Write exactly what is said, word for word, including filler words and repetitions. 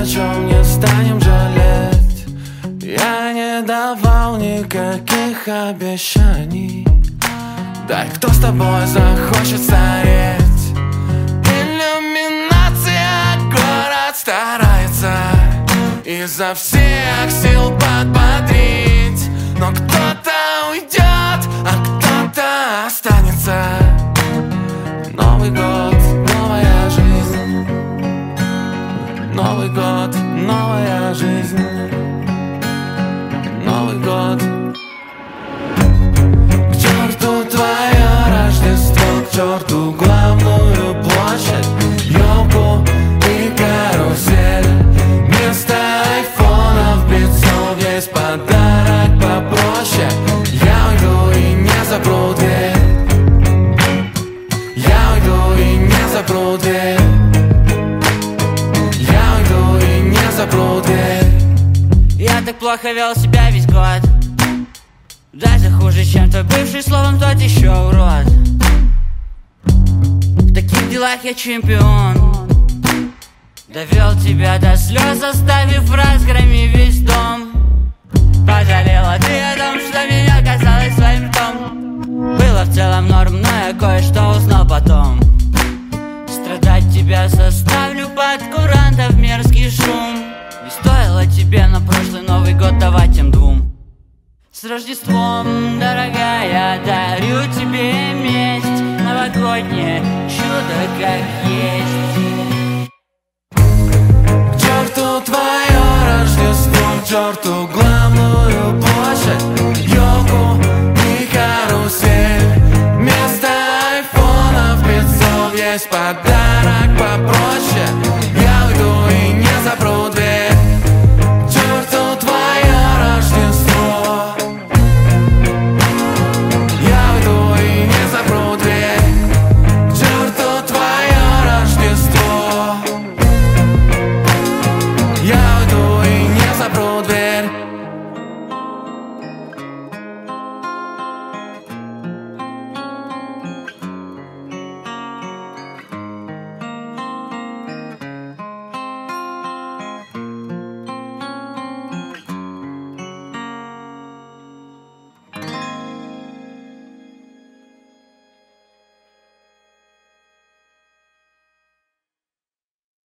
о чем не станем жалеть. Я не давал никаких обещаний. Дай, кто с тобой захочет стареть. Иллюминация, город старается изо всех сил подбодрить. Но кто-то уйдет, а кто-то останется. Новый год, новая жизнь. Новый год, новая жизнь. Новый год. К черту твое Рождество, к черту главную площадь, елку и карусель. Вместо айфонов, битцов есть подарок попроще. Я уйду и не запру дверь. Я уйду и не запру дверь. Я уйду и не запру дверь. Я так плохо вел себя весь год, даже хуже, чем твой бывший, словом, тот еще урод. В таких делах я чемпион. Довел тебя до слез, оставив в разгроме весь дом. Пожалела ты о том, что меня касалось своим ртом. Было в целом норм, но я кое-что узнал потом. Страдать тебя заставлю под курантов мерзкий шум. Не стоило тебе на прошлый Новый год давать им двум. С Рождеством, дорогая, дарю тебе месть. Новогоднее чудо как есть. К черту твое Рождество, к черту